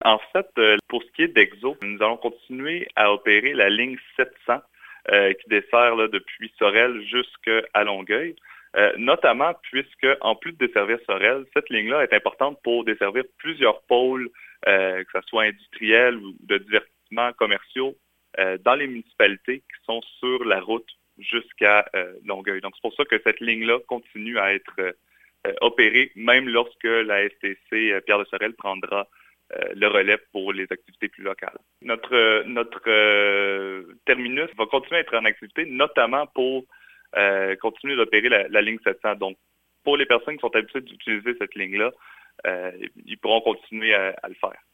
En fait, pour ce qui est d'Exo, nous allons continuer à opérer la ligne 700 qui dessert là, depuis Sorel jusqu'à Longueuil. Notamment puisque, en plus de desservir Sorel, cette ligne-là est importante pour desservir plusieurs pôles, que ce soit industriels ou de divertissement commerciaux, dans les municipalités qui sont sur la route jusqu'à Longueuil. Donc, c'est pour ça que cette ligne-là continue à être opérée, même lorsque la STC Pierre de Sorel prendra le relais pour les activités plus locales. Notre terminus va continuer à être en activité, notamment pour continuer d'opérer la ligne 700. Donc, pour les personnes qui sont habituées d'utiliser cette ligne-là, ils pourront continuer à le faire.